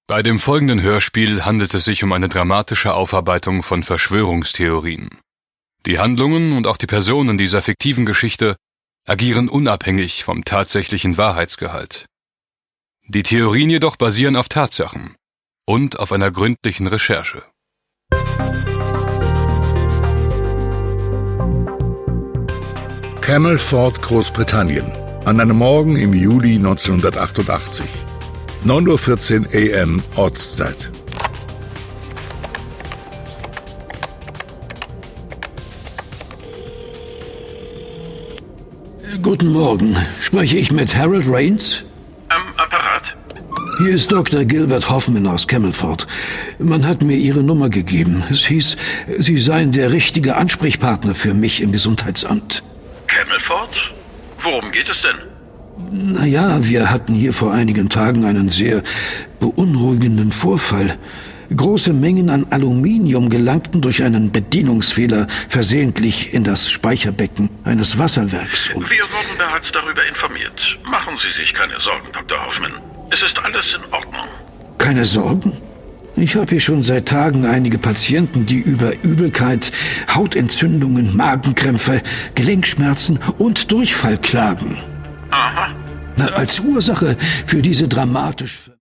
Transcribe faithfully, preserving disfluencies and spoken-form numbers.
Bei dem folgenden Hörspiel handelt es sich um eine dramatische Aufarbeitung von Verschwörungstheorien. Die Handlungen und auch die Personen dieser fiktiven Geschichte agieren unabhängig vom tatsächlichen Wahrheitsgehalt. Die Theorien jedoch basieren auf Tatsachen und auf einer gründlichen Recherche. Camelford, Großbritannien, an einem Morgen im Juli neunzehnhundertachtundachtzig. neun Uhr vierzehn A M Ortszeit. Guten Morgen. Spreche ich mit Harold Rains? Am Apparat. Hier ist Doktor Gilbert Hoffman aus Camelford. Man hat mir Ihre Nummer gegeben. Es hieß, Sie seien der richtige Ansprechpartner für mich im Gesundheitsamt. Camelford? Worum geht es denn? Naja, wir hatten hier vor einigen Tagen einen sehr beunruhigenden Vorfall. Große Mengen an Aluminium gelangten durch einen Bedienungsfehler versehentlich in das Speicherbecken eines Wasserwerks. Und wir wurden bereits darüber informiert. Machen Sie sich keine Sorgen, Doktor Hoffman. Es ist alles in Ordnung. Keine Sorgen? Ich habe hier schon seit Tagen einige Patienten, die über Übelkeit, Hautentzündungen, Magenkrämpfe, Gelenkschmerzen und Durchfall klagen. Aha. Na, als Ursache für diese dramatisch